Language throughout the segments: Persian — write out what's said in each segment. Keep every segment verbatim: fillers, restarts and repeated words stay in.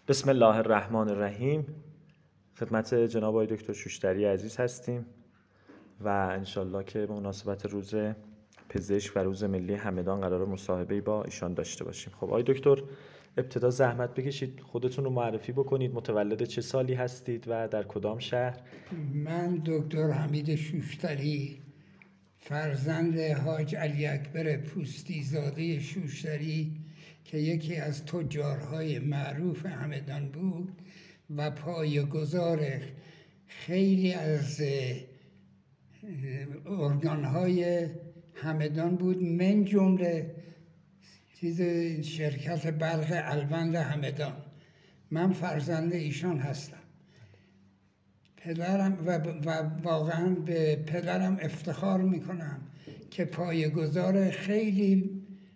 بسم الله الرحمن الرحیم. خدمت جناب آقای دکتر شوشتری عزیز هستیم و انشالله که به مناسبت روز پزشک و روز ملی همدان قرار مصاحبه‌ای با ایشان داشته باشیم. خب آقای دکتر، ابتدا زحمت بکشید خودتون رو معرفی بکنید. متولد چه سالی هستید و در کدام شهر؟ من دکتر حمید شوشتری، فرزند حاج علی اکبر پوستی زاده شوشتری که یکی از تجارهای معروف همدان بود و پایه‌گذار خیلی از ارگانهای همدان بود، من جمله چیز شرکت برق الوند همدان. من فرزند ایشان هستم. پدرم و, و واقعا به پدرم افتخار میکنم که پایه‌گذار خیلی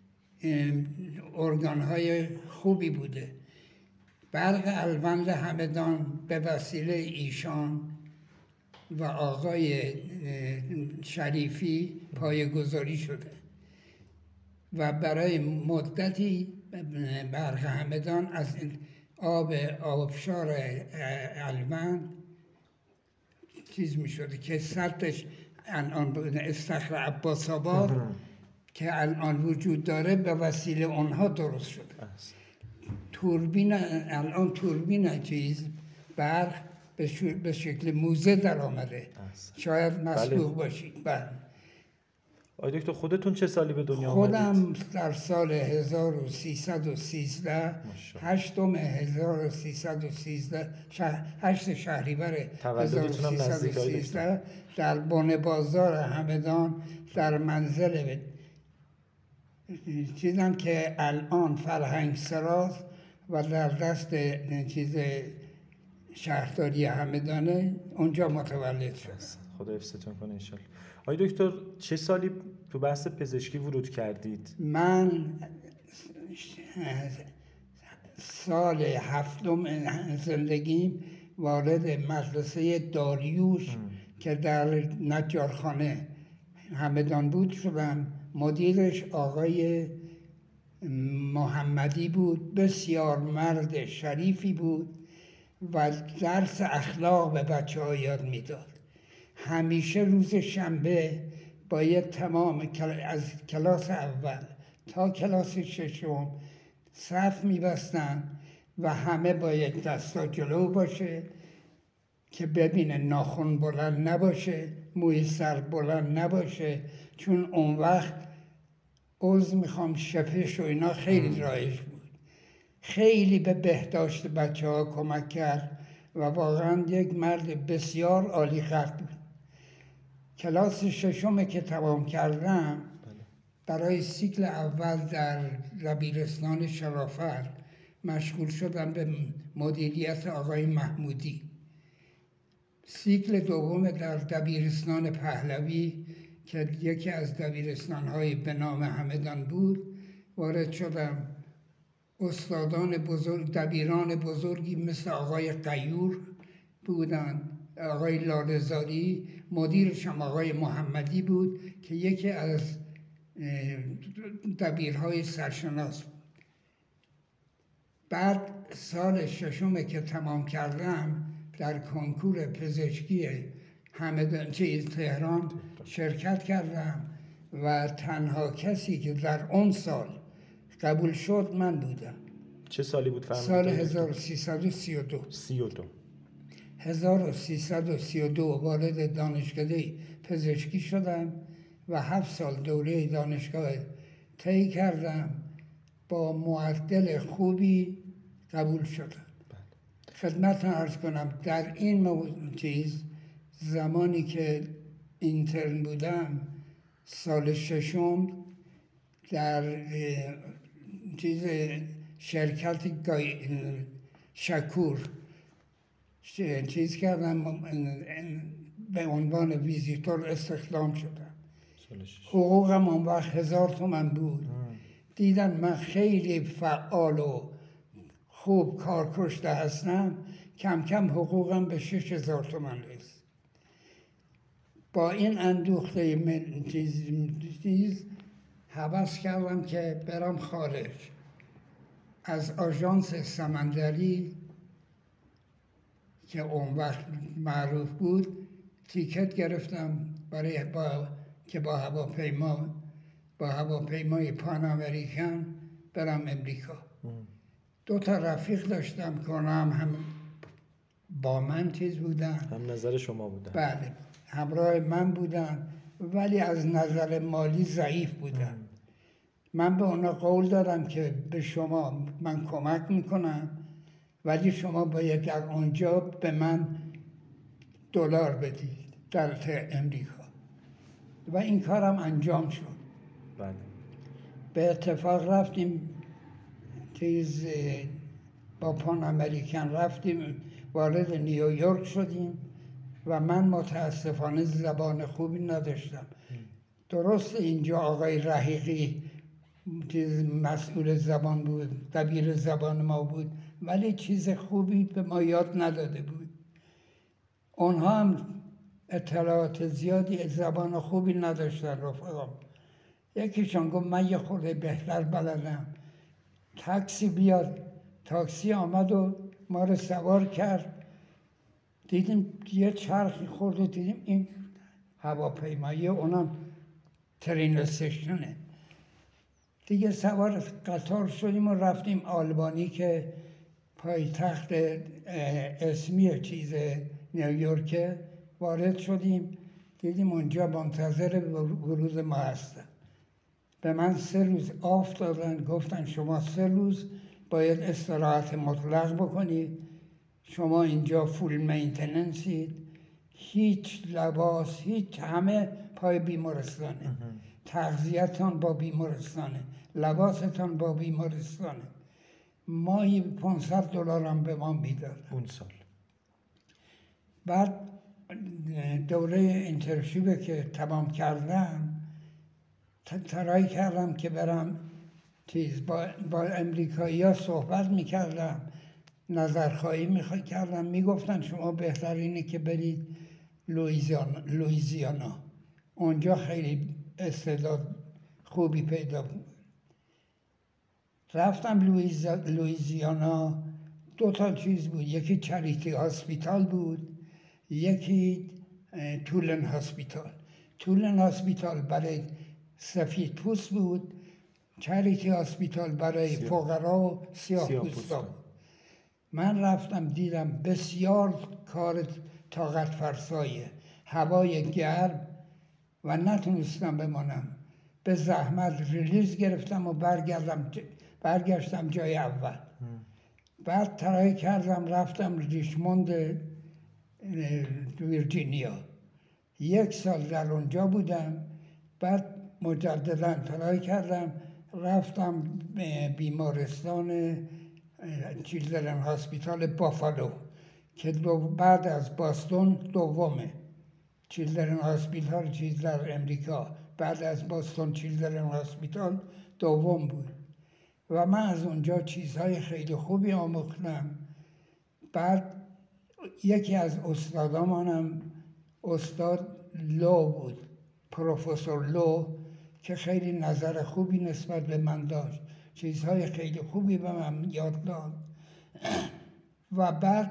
ارگانهای خوبی بوده. برق الوند همدان به وسیله ایشان و آقای شریفی پایه‌گذاری شده و برای مدتی برق همدان از آب آبشار الوند چیز می شده که سطحش الان استخر عباس آباد که الان وجود داره به وسیله اونها درست شده. توربین الان توربین چیز برق به شکل موزه در آمده. شاید مسبوق باشید. بله. آقای دکتر خودتون چه سالی به دنیا خودم در سال هزار و سیصد و سیزده هشتم هزار و سیصد و سیزده هشت شهریور هزار و سیصد و سیزده در بن بازار همدان در منزل چیزم که الان فرهنگ سراز و در دست چیز شهرداری همدانه اونجا متولد شدم. خدا حفظتون کنه انشالله. آقای دکتر چه سالی تو بحث پزشکی ورود کردید؟ من سال هفتم زندگیم وارد مدرسه داریوش ام. که در نجارخانه همدان بود شدم. مدیرش آقای محمدی بود، بسیار مرد شریفی بود و درس اخلاق به بچه ها یاد میداد. همیشه روز شنبه باید تمام از کلاس اول تا کلاس ششم صف میبستن و همه باید دستا جلو باشه که ببینه ناخن بلند نباشه، موی سر بلند نباشه، چون اون وقت عضو میخوام شپش و اینا خیلی رایج بود. خیلی به بهداشت بچه ها کمک کرد و واقعا یک مرد بسیار عالی قدر بود. کلاس ششم که تمام کردم برای سیکل اول در دبیرستان شرافت مشغول شدم به مدیریت آقای محمودی. سیکل دوم در دبیرستان پهلوی که یکی از دبیرستان‌های به نام همدان بود وارد شدم. استادان بزرگ، دبیران بزرگی مثل آقای قیور بودند، آقای لاله‌زاری، مدیرشم آقای محمدی بود که یکی از دبیرهای سرشناس بود. بعد سال ششم که تمام کردم در کنکور پزشکی همدان چیز تهران شرکت کردم و تنها کسی که در اون سال قبول شد من بودم. چه سالی بود فرمودید؟ سال هزار و سیصد و سی و دو. سی و دو. هزار و سیصد و سی و دو وارد دانشکده پزشکی شدم و هفت سال دوره دانشگاه طی کردم. با معدل خوبی قبول شدم. خدمتتون عرض کنم در این چیز زمانی که اینترن بودم سال ششم در چیز شرکت شکور چیز کردم، به عنوان ویزیتور استخدام شدم. حقوقم اون وقت هزار تومن بود. دیدن من خیلی فعال و خوب کارکشته هستم، کم کم حقوقم به شش هزار تومن رسید. با این اندوخته من چیز چیز هوس کردم که برم خارج. از آژانس سمندری که اون وقت معروف بود تیکت گرفتم برای با که با هواپیما با هواپیمای پان امریکن برم امریکا. دو تا رفیق داشتم که اونا هم, هم با من چیز بودن، هم نظر شما بودن. بله همراه من بودن، ولی از نظر مالی ضعیف بودن. من به اونا قول دادم که به شما من کمک میکنم، ولی شما باید در اونجا به من دلار بدید در امریکا، و این کارم انجام شد. بله. به اتفاق رفتیم چیز با پان امریکن رفتیم وارد نیویورک شدیم و من متاسفانه زبان خوبی نداشتم. درست اینجا آقای رحیقی مسئول زبان بود، دبیر زبان ما بود، ولی چیز خوبی به ما یاد نداده بود. اونها هم اطلاعات زیادی زبان خوبی نداشتن رفقام. یکیشان گفت من یه خورده بهتر بلدم، تاکسی بیاد. تاکسی آمد و ما رو سوار کرد. دیدیم یه چرخی خورد و دیدیم این هواپیمایی اونم ترین استیشنه. دیگه سوار قطار شدیم و رفتیم آلبانی که پایتخت اسمی چیز نیویورک. وارد شدیم دیدیم اونجا منتظر ورود ما هستن. به من سه روز آف دادن، گفتن شما سه روز باید استراحت مطلق بکنید، شما اینجا فول مینتیننسید، هیچ لباس هیچ، همه پای بیمارستانه، تغذیه‌تان با بیمارستانه، لباستان با بیمارستانه. ماهی پانصد دلار هم به ما میداد اون سال. بعد دوره اینترنشیپ که تمام کردم ترای کردم که برم چیز با, با امریکایی ها صحبت میکردم، نظرخواهی میکردم. میگفتن شما بهترینه که برید لوئیزیانا, لوئیزیانا. اونجا خیلی استعداد خوبی پیدا بود. رفتم لوئیزیانا. دو تا چیز بود، یکی چریتی هاسپیتال بود، یکی تولن هاسپیتال. تولن هاسپیتال برای سفید پوست بود، چریتی هاسپیتال برای فقرا و سیاه پوستا بود. من رفتم دیدم بسیار کار طاقت فرسایه، هوای گرم و نتونستم بمانم. به زحمت ریلیز گرفتم و برگردم برگشتم جای اول. بعد ترای کردم رفتم ریچموند ویرجینیا. یک سال در اونجا بودم. بعد مجددا ترای کردم رفتم بیمارستان چیلدرن هاسپیتال بافالو که دو بعد از باستون دومه. چیلدرن هاسپیتال چیز در امریکا بعد از باستون چیلدرن هاسپیتال دوم بود و من از اونجا چیزهای خیلی خوبی آموختم. بعد یکی از استادامانم استاد لو بود، پروفسور لو، که خیلی نظر خوبی نسبت به من داشت، چیزهای خیلی خوبی به من یاد داد. و بعد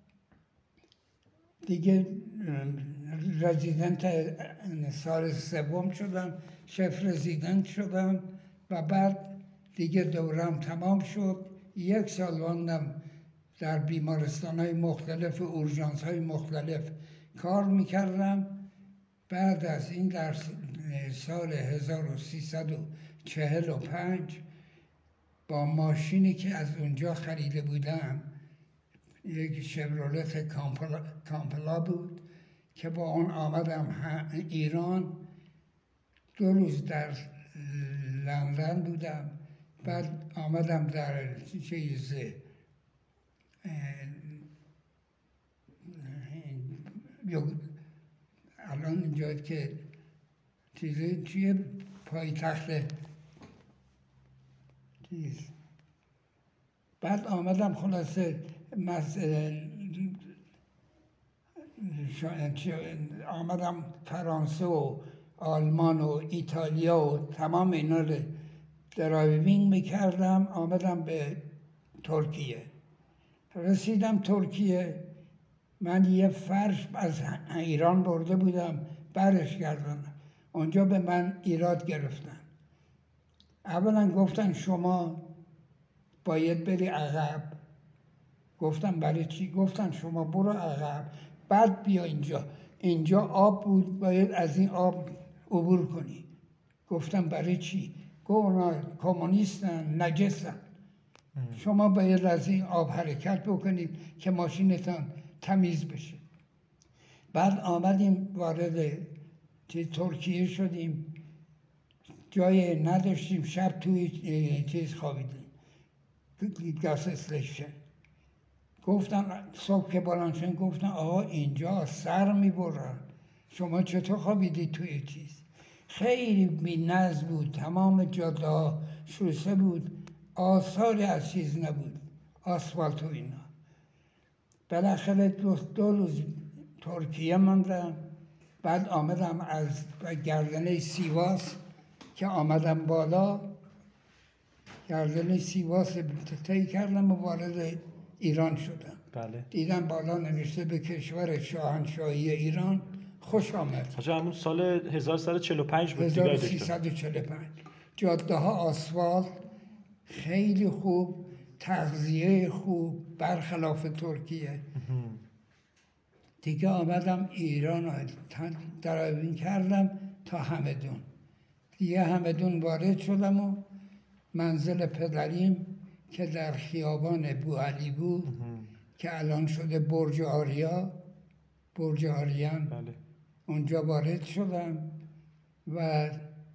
دیگه رزیدنت سال سوم شدم، شف رزیدنت شدم و بعد دیگه دورم تمام شد. یک سال ماندم در بیمارستان‌های مختلف، اورژانس‌های مختلف کار میکردم. بعد از این در سال هزار و سیصد و چهل و پنج با ماشینی که از اونجا خریده بودم، یک شورولت کامپلا, کامپلا بود که با اون آمدم ایران. دو روز در لندن بودم، بعد آمدم در چیز الان اینجا که چیزی چیه پایتخت چیز. بعد آمدم خلاصه مز... آمدم فرانسه و آلمان و ایتالیا و تمام اینا رو درایوینگ میکردم. آمدم به ترکیه، رسیدم ترکیه. من یه فرش از ایران برده بودم برش گردانم، اونجا به من ایراد گرفتن. اولا گفتن شما باید بری عقب. گفتم برای چی؟ گفتن شما برو عقب بعد بیا اینجا. اینجا آب بود، باید از این آب عبور کنی. گفتم برای چی؟ گفت اونا کمونیستن، نجسن، شما باید از این آب حرکت بکنید که ماشینتان تمیز بشه. بعد آمدیم وارد ترکیه شدیم، جای نداشتیم، شب توی چیز خوابیدیم، گاز استیشن. گفتم صبح که بلند شدیم گفتم آقا اینجا سر میبرن، شما چطور خوابیدید توی چیز؟ خیلی بی‌نظم بود، تمام جاده ها شسته بود، آثاری از چیز نبود، آسفالت و اینا. بالاخره دو, دو روز ترکیه ماندم. بعد آمدم از گردنه سیواس که آمدم بالا، گردنه سیواس طی کردم و وارد ایران شدم. بله. دیدم بالا نوشته به کشور شاهنشاهی ایران خوش آمد. حاجا همون سال هزار و سیصد و چهل و پنج بود دیگه. هزار و سیصد و چهل و پنج. جاده ها آسفالت، خیلی خوب، تغذیه خوب، برخلاف ترکیه. دیگه آمدم ایران، درابین کردم تا همدون. دیگه همدون وارد شدم و منزل پدریم که در خیابان بوعلی بود که الان شده برج آریا، برج آریان. بله. اونجا وارد شدم و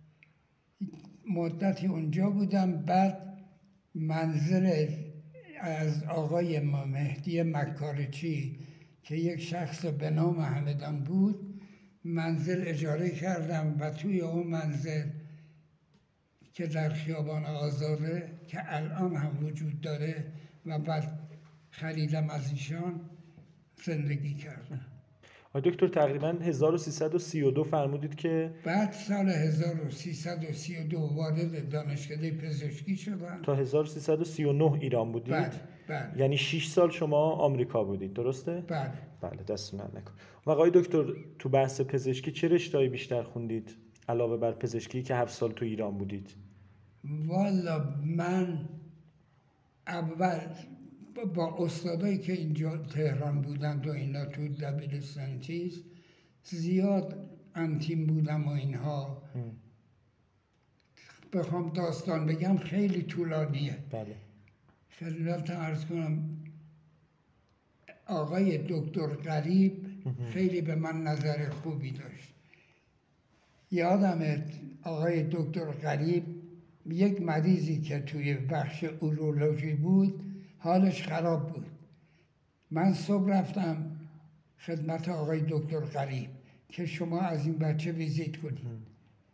مدتی اونجا بودم. بعد منزل از آقای مهدی مکارچی که یک شخص به نام همدان بود، منزل اجاره کردم و توی اون منزل که در خیابان آزاده که الان هم وجود داره و بعد خریدم از ایشان، زندگی کردم. آقای دکتر تقریبا هزار و سیصد و سی و دو فرمودید که بعد سال هزار و سیصد و سی و دو وارد دانشکده پزشکی شدم. تا هزار و سیصد و سی و نه ایران بودید؟ بله بله. یعنی شش سال شما آمریکا بودید، درسته؟ بله. بله، دستتون درد نکنه. و آقای دکتر تو بحث پزشکی چه رشته‌ای بیشتر خوندید علاوه بر پزشکی که هفت سال تو ایران بودید؟ والا من اول با استادایی که اینجا تهران بودند و اینا تو دبیرستان چیز زیاد انتیم بودم و اینها. بخوام داستان بگم خیلی طولانیه. بله. خدمت عرض کنم آقای دکتر غریب خیلی به من نظر خوبی داشت. یادمه آقای دکتر غریب یک مریضی که توی بخش اورولوژی بود حالش خراب بود. من صبح رفتم خدمت آقای دکتر غریب که شما از این بچه ویزیت کنید.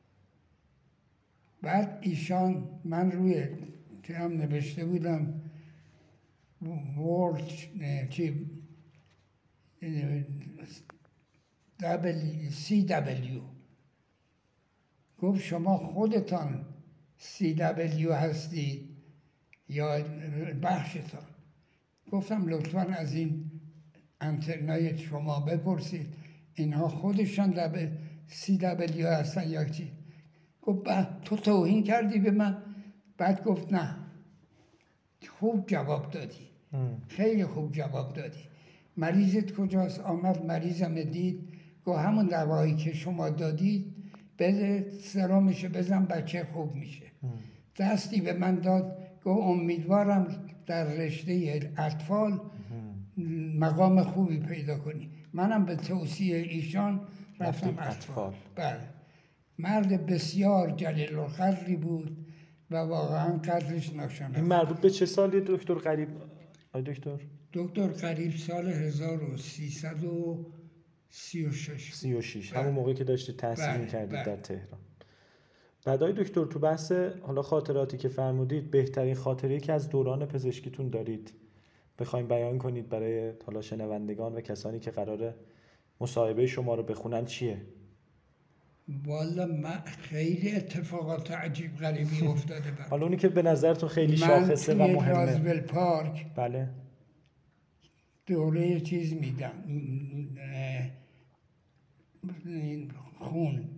بعد ایشان، من روی که هم نوشته بودم ورد چی سی دبلیو، گفت شما خودتان سی دبلیو هستید یا بخشتان؟ گفتم لطفاً از این انترنای شما بپرسید اینها خودشان دبل سی دبلیو هستن یا چی؟ گفت تو توهین کردی به من؟ بعد گفت نه، خوب جواب دادی، خیلی خوب جواب دادی. مریضت کجاست؟ آمد مریضم دید، گفت همون دوایی که شما دادید بده سرامشو بزن بچه خوب میشه. دستی به من داد، گفت امیدوارم در رشته اطفال مقام خوبی پیدا کنی. منم به توصیه ایشان رفتم اطفال. بله. مرد بسیار جلیل القدری بود و واقعا قدرش ناشناخته. این مربوط به چه سالی دکتر غریب؟ آی دکتر دکتر غریب سال هزار و سیصد و سی و شش. سی و شش، همون موقعی که داشتید تحصیل می‌کردید در تهران. بعد آی دکتر تو بحث حالا خاطراتی که فرمودید، بهترین خاطره‌ای که از دوران پزشکیتون دارید بخواید بیان کنید برای حالا شنوندگان و کسانی که قراره مصاحبه شما رو بخونن چیه؟ والا من خیلی اتفاقات عجیب غریبی افتاده برام. حالا اونی که به نظرتون خیلی شاخصه و مهمه. من توی رازول پارک بله دوره چیز میدم، خون.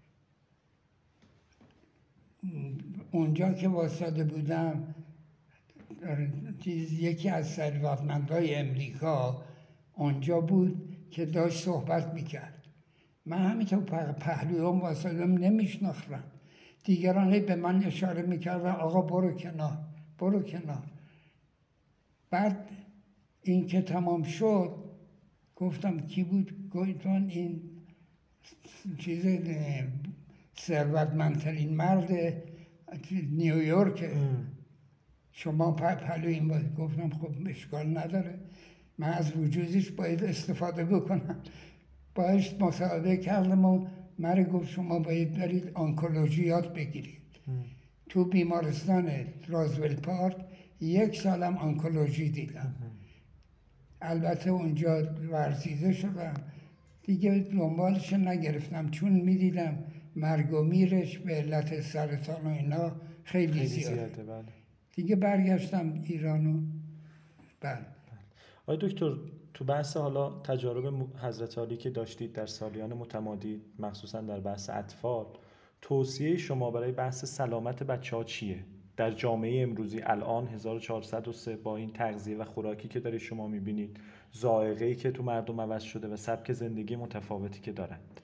اونجا که واسطه بودم چیز یکی از ثروتمندای امریکا اونجا بود که داشت صحبت میکرد. من همینطور پهلویم واسطم نمیشناختم. دیگران هی به من اشاره میکردن آقا برو کنار برو کنار. بعد این که تمام شد گفتم کی بود؟ گفتن این چیز ثروتمندترین مرد نیویورک، شما پهلویم بود. گفتم خب اشکال نداره، من از وجودش باید استفاده بکنم. باش مصاحبه کردم و من گفت شما باید برید آنکولوژی یاد بگیرید. تو بیمارستان رازول پارک یک سالم آنکولوژی دیدم. البته اونجا ورزیده شدم دیگه، دنبالش نگرفتم چون میدیدم مرگ و میرش به علت سرطان و اینا خیلی, خیلی زیاده, زیاده بله. دیگه برگشتم ایرانو. بله. آقای دکتر تو بحث حالا تجارب حضرت علی که داشتید در سالیان متمادی، مخصوصا در بحث اطفال، توصیه شما برای بحث سلامت بچه‌ها چیه؟ در جامعه امروزی الان هزار و چهارصد و سه با این تغذیه و خوراکی که دارید شما میبینید، ذائقه‌ای که تو مردم عوض شده و سبک زندگی متفاوتی که دارند.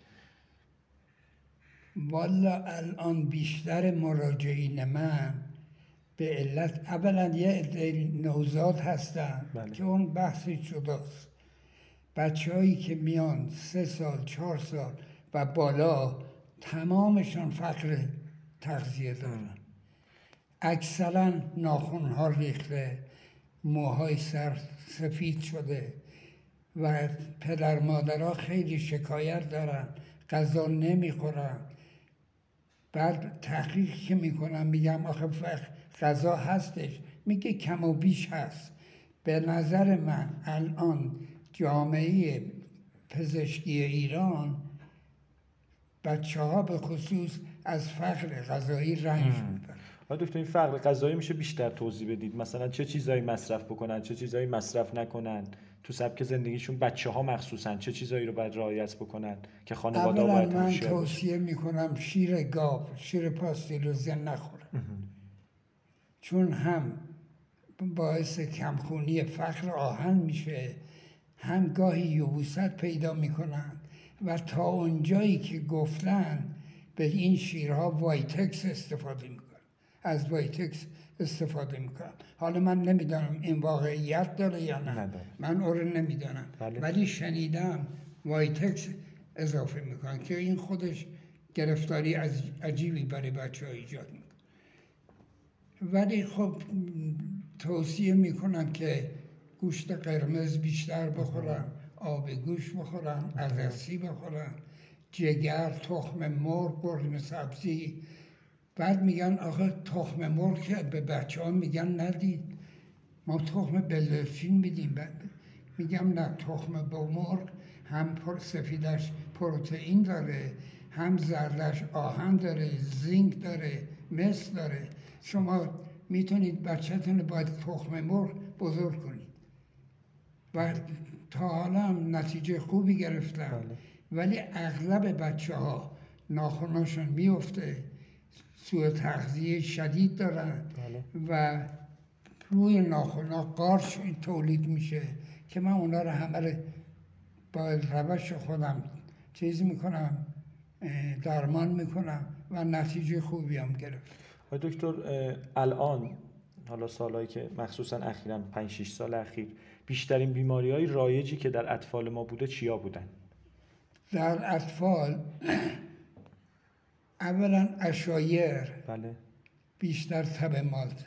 والا الان بیشتر مراجعین من به علت اولا یه عده نوزاد هستن بله. که اون بحثی جداست. بچه‌هایی که میان سه سال چهار سال و بالا تمامشان فقر تغذیه دارن. اکثرا ناخن‌ها ریخته، موهای سر سفید شده و پدر مادرها خیلی شکایت دارن، غذا نمیخورن. بعد تحقیق که میکنم میگم آخه غذا هستش، میگه کم و بیش هست. به نظر من الان جامعه پزشکی ایران بچه ها به خصوص از فقر غذایی رنج میبرن. آقای دکتر این فقر غذایی میشه بیشتر توضیح بدید؟ مثلا چه چیزایی مصرف بکنن، چه چیزایی مصرف نکنن تو سبک زندگیشون؟ بچه ها مخصوصا چه چیزایی رو باید رعایت بکنن که خانواده ها باید من توصیه میکنم شیر گاو، شیر پاستیروزه نخورن، چون هم باعث کمخونی فقر آهن میشه، هم گاهی یبوست پیدا میکنن و تا اونجایی که گفتن به این شیرها وایتکس استفاده میکنن، از وایتکس استفاده میکنن. حالا من نمیدانم این واقعیت داره یا نه، نداره. من اون رو نمیدانم بله. ولی شنیدم وایتکس اضافه میکنن که این خودش گرفتاری از عجیبی برای بچه ها ایجاد میکنه. ولی خب توصیه میکنم که گوشت قرمز بیشتر بخورن، آب گوشت بخورن، عدسی بخورن، جگر، تخم مرغ، قرمه سبزی. بعد میگن آخه تخم مرغ که به بچه ها میگن ندید، ما تخم بلدرچین میدیم. میگم نه، تخم مرغ هم سفیدش پروتئین داره، هم زردش آهن داره، زینک داره، مس داره. شما میتونید بچه‌تون رو باید تخم مرغ بزرگ کنید و تا حالا هم نتیجه خوبی گرفتم. بله. ولی اغلب بچه ها ناخناشون میفته، سوء تغذیه شدید دارن. بله. و روی ناخنا قارچ تولید میشه که من اونا رو همه رو با روش خودم چیز میکنم، درمان میکنم و نتیجه خوبی هم گرفت. آقای دکتر الان حالا سالهایی که مخصوصا اخیراً پنج شش سال اخیر بیشترین بیماری‌های رایجی که در اطفال ما بوده چیا بودن؟ در اطفال اولا عشایر بله. بیشتر تب مالت،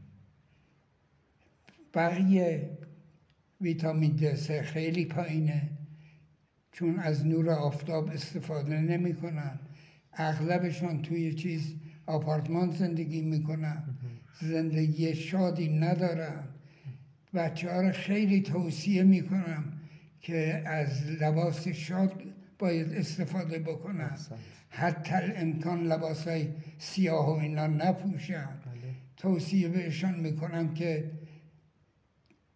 بقیه ویتامین دی سه خیلی پایینه چون از نور آفتاب استفاده نمی کنن. اغلبشان توی چیز آپارتمان زندگی میکنن، زندگی شادی ندارن. بچه ها رو خیلی توصیه میکنم که از لباس شاد باید استفاده بکنن، حتی امکان لباس های سیاه و اینا نپوشن. توصیه بهشان میکنم که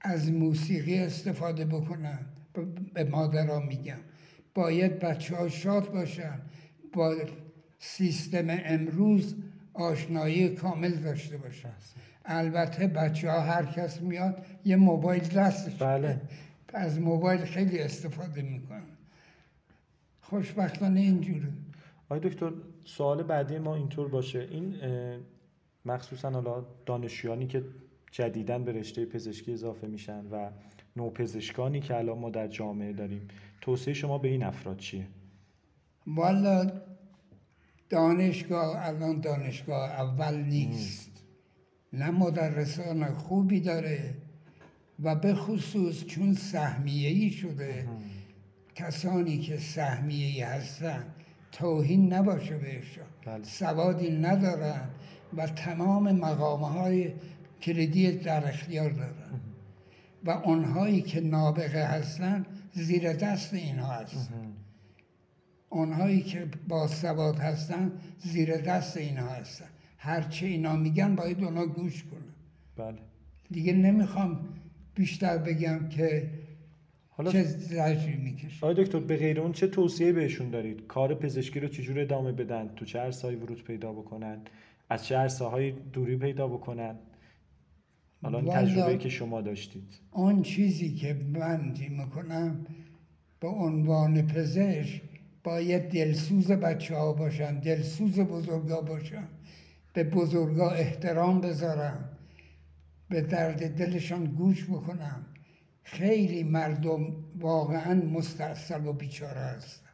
از موسیقی استفاده بکنن. به مادرها میگم باید بچه ها شاد باشن، با سیستم امروز آشنایی کامل داشته باشن. البته بچه ها هر کس میاد یه موبایل دستش، بله. از موبایل خیلی استفاده میکنن. خوشبختانه اینجوره. آقای دکتر سوال بعدی ما اینطور باشه، این مخصوصا حالا دانشجویانی که جدیداً به رشته پزشکی اضافه میشن و نوپزشکانی که الان ما در جامعه داریم، توصیه شما به این افراد چیه؟ والا دانشگاه الان دانشگاه اول نیست، نه مدرسان خوبی داره و به خصوص چون سهمیه‌ای شده کسانی که سهمیه‌ای هستن توهین نباشه بهشون، بله. سوادی ندارن و تمام مقام‌های کلیدی در اختیار دارن و اونهایی که نابغه هستن زیر دست اینها هستن. اونهایی که با سواد هستن زیر دست اینها هستن. هرچه اینا میگن باید اونا گوش کنن. بله. دیگه نمیخوام بیشتر بگم که حالا چه زجری میکشه. آقای دکتر به غیر اون چه توصیه بهشون دارید؟ کار پزشکی رو چجور ادامه بدن؟ تو چه عرصه‌ای ورود پیدا بکنن؟ از چه عرصه‌های دوری پیدا بکنن؟ حالا این تجربه‌ای که شما داشتید. اون چیزی که من میکنم به عنوان پزشک باید دلسوز بچه ها باشن، دلسوز بزرگا باشن، به بزرگا احترام بذارن، به درد دلشان گوش بکنم. خیلی مردم واقعا مستعصل و بیچاره هستن.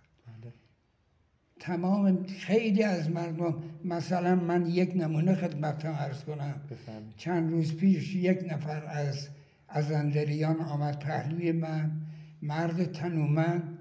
تمام خیلی از مردم، مثلا من یک نمونه خدمتتون عرض کنم. بفرمایید. چند روز پیش یک نفر از از اندریان آمد پهلوی من، مرد تنومند،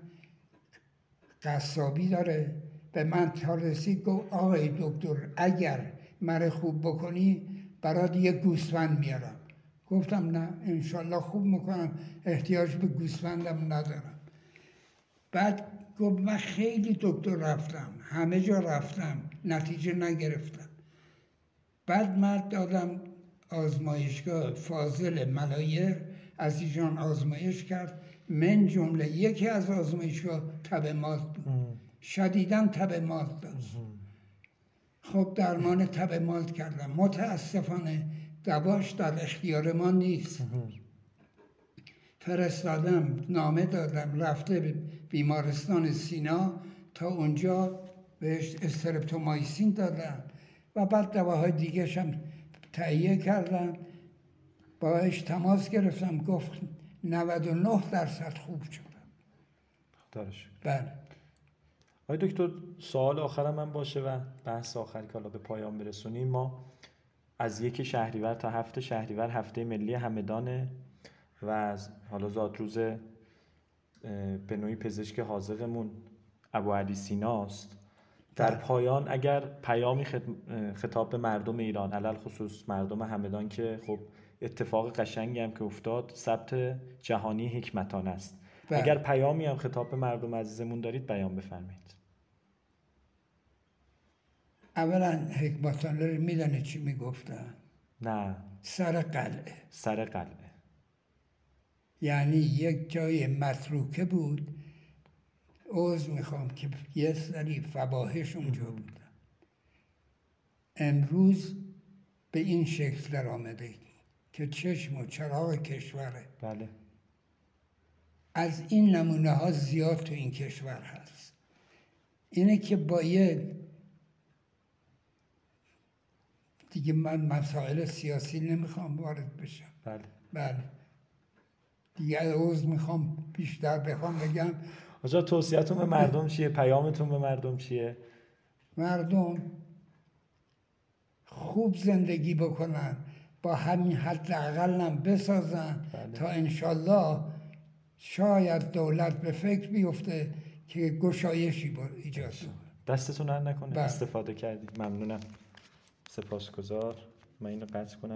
قصابی داره. به من تا رسید گفت آقای دکتر اگر مرا خوب بکنی برات یه گوسفند میارم. گفتم نه انشالله خوب میکنم، احتیاج به گوسفندم ندارم. بعد گفت من خیلی دکتر رفتم، همه جا رفتم، نتیجه نگرفتم. بعد من دادم آزمایشگاه فاضل ملایر، از ایشان آزمایش کرد، من جمله یکی از آزمایشگاه تب مالت بود، شدیداً تب مالت داشت. خب درمان تب مالت کردم، متاسفانه دواش در اختیار ما نیست. فرستادم، نامه دادم، رفته به بیمارستان سینا، تا اونجا بهش استرپتومایسین دادن و بعد دواهای دیگه هم تهیه کردن. باهاش تماس گرفتم، گفت نود و نه درصد خوب شدم. خداش. بله. آقای دکتر سوال آخرم من باشه و بحث آخری که حالا به پایان برسونیم، ما از یک شهریور تا هفت شهریور هفته ملی همدانه و از حالا زادروز به نوعی پزشک حاذقمون ابوعلی سیناست. در پایان اگر پیامی خطاب به مردم ایران، علل خصوص مردم همدان که خب اتفاق قشنگی هم که افتاد، ثبت جهانی حکمتانه است، بله. اگر پیامی هم خطاب به مردم عزیزمون دارید بیان بفرمایید. اولا حکمتانه رو میدونه چی میگفتن؟ نه. سر قلعه. سر قلعه. یعنی یک جای متروکه بود. عذر میخوام که یه سری فواحش اونجا بودن. امروز به این شکل در آمده که چشم و چراغ کشوره. بله. از این نمونه ها زیاد تو این کشور هست. اینه که باید دیگه من مسائل سیاسی نمیخوام وارد بشم. بله. بله. دیگه عذر میخوام بیشتر بخوام بگم. آجا توصیه‌تون به مردم چیه؟ پیامتون به مردم چیه؟ مردم خوب زندگی بکنن، با همین حداقل هم بسازن. بله. تا انشالله شاید دولت به فکر بیفته که گشایشی ایجاد کنه. دستتون در نکنه. بله. استفاده کردید. ممنونم. سپاسگزار. من اینو قطع کنم.